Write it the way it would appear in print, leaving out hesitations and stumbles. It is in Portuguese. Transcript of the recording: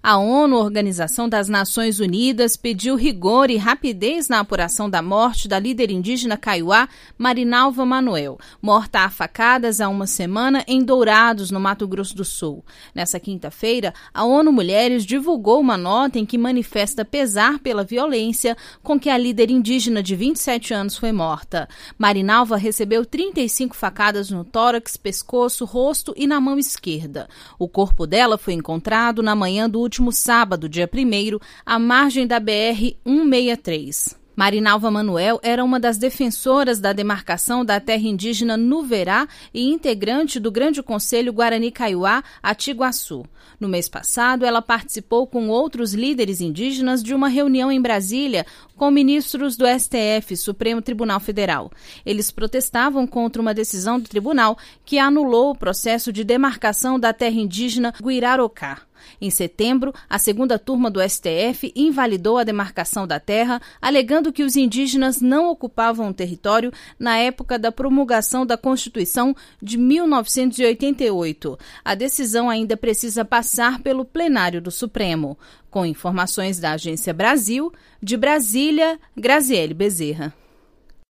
A ONU, Organização das Nações Unidas, pediu rigor e rapidez na apuração da morte da líder indígena Kaiowá, Marinalva Manoel, morta a facadas há uma semana em Dourados, no Mato Grosso do Sul. Nessa quinta-feira, a ONU Mulheres divulgou uma nota em que manifesta pesar pela violência com que a líder indígena de 27 anos foi morta. Marinalva recebeu 35 facadas no tórax, pescoço, rosto e na mão esquerda. O corpo dela foi encontrado na manhã do último sábado, dia 1º, à margem da BR-163. Marinalva Manoel era uma das defensoras da demarcação da terra indígena Nuverá e integrante do Grande Conselho Guarani Kaiowá Atiguaçu. No mês passado, ela participou com outros líderes indígenas de uma reunião em Brasília com ministros do STF, Supremo Tribunal Federal. Eles protestavam contra uma decisão do tribunal que anulou o processo de demarcação da terra indígena Guirarocá. Em setembro, a segunda turma do STF invalidou a demarcação da terra, alegando que os indígenas não ocupavam o território na época da promulgação da Constituição de 1988. A decisão ainda precisa passar pelo plenário do Supremo. Com informações da Agência Brasil, de Brasília, Graziele Bezerra.